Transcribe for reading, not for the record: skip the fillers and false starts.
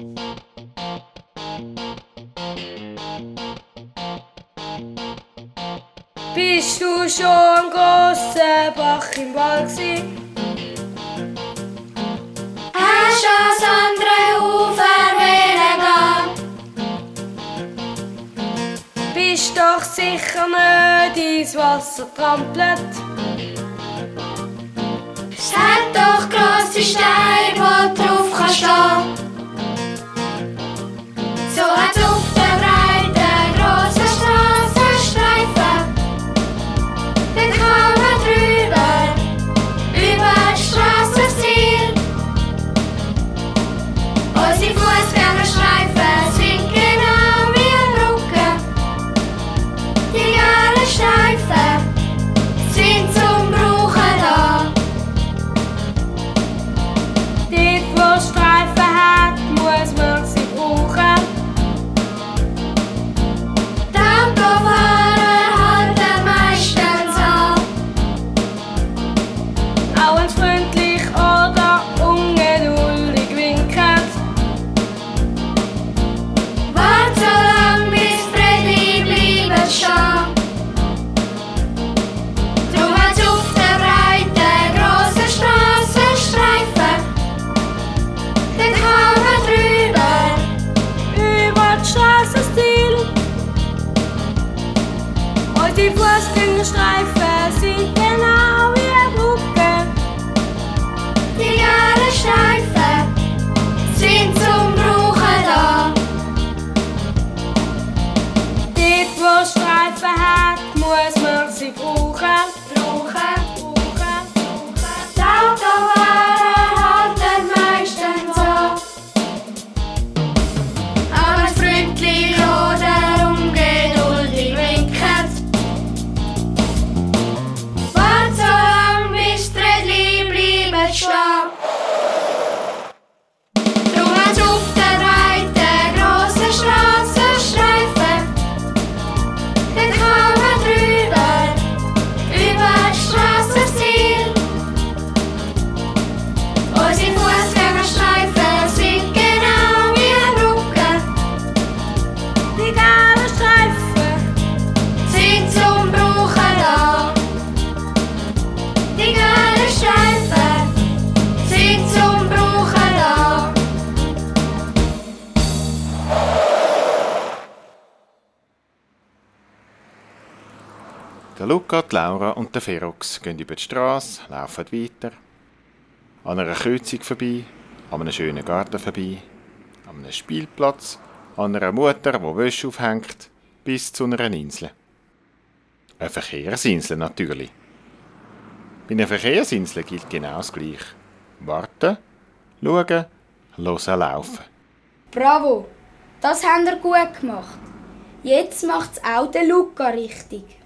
Bist du schon am grossen Bach im Wald gsi? Hast du ans andere Ufer gehen? Bist doch sicher nicht ins Wasser trampelt. Es hat doch grosse Steine, wo du drauf kannst stehen. So hat's auf der breiten, grossen Strassenstreifen. Dann kann man drüber, über die Strasse aufs Ziel. Unsere Fußgängerstreifen sind genau wie eine Brücke. Die gelben Streifen sind zum Brauchen da. Dort, wo Streifen hat, muss man sie brauchen. Die Autofahrer halten meistens an. Auch wenn's freundlich oder ungeduldig winkt. Wart so lang, bis Freddy bleiben stehen. Drum hat's auf der breiten, grossen Strassenstreifen. Dann kann man drüber. Über die Strassenstil. Unsere Fußgängerstreifen sind genau wie eine Brücke. Die gelben Streifen sind zum Brauchen da. Dort, wo Streifen hat, muss man sie brauchen. Die Autofahrer halten meistens an. Aber freundlich oder ungeduldig winken. Wart so lang, bis die Rädchen bleiben stehen. Drum hat's auf der breiten, grossen Strassenstreifen. Dann kann man drüber, über die Strasse aufs Ziel. Unsere Fußgängerstreifen sind genau wie eine Brücke. Die gelben Streifen. Sind zum Brauchen da. Die gelben Streifen sind zum Brauchen da. Der Luca, die Laura und der Ferox gehen über die Straße, laufen weiter, an einer Kreuzung vorbei, an einem schönen Garten vorbei, an einem Spielplatz, an einer Mutter, die Wäsche aufhängt, bis zu einer Insel. Eine Verkehrsinsel natürlich. Bei einer Verkehrsinsel gilt genau das Gleiche. Warten, schauen, hören, laufen. Bravo, das habt ihr gut gemacht. Jetzt macht's auch der Luca richtig.